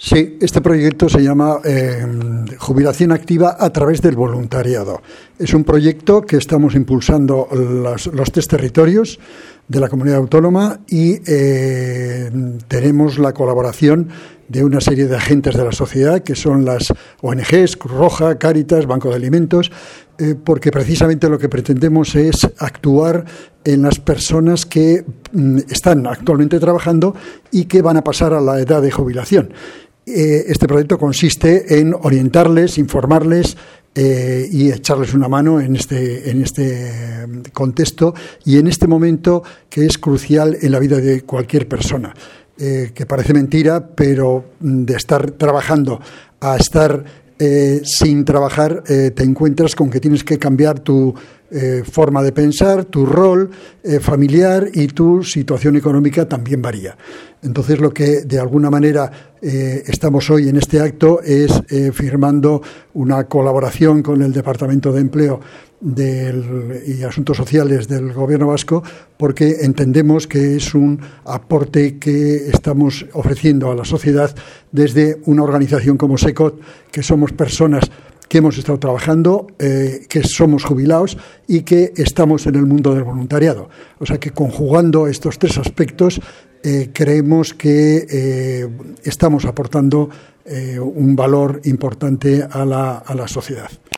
Sí, este proyecto se llama Jubilación Activa a través del voluntariado. Es un proyecto que estamos impulsando los 3 territorios de la comunidad autónoma y tenemos la colaboración de una serie de agentes de la sociedad que son las ONGs, Cruz Roja, Cáritas, Banco de Alimentos, porque precisamente lo que pretendemos es actuar en las personas que están actualmente trabajando y que van a pasar a la edad de jubilación. Este proyecto consiste en orientarles, informarles y echarles una mano en este contexto y en este momento que es crucial en la vida de cualquier persona. Que parece mentira, pero de estar trabajando a estar sin trabajar, te encuentras con que tienes que cambiar tu forma de pensar, tu rol familiar y tu situación económica también varía. Entonces, lo que de alguna manera estamos hoy en este acto es firmando una colaboración con el Departamento de Empleo y Asuntos Sociales del Gobierno vasco, porque entendemos que es un aporte que estamos ofreciendo a la sociedad desde una organización como SECOT, que somos personas que hemos estado trabajando, que somos jubilados y que estamos en el mundo del voluntariado. O sea que conjugando estos 3 aspectos creemos que estamos aportando un valor importante a la sociedad.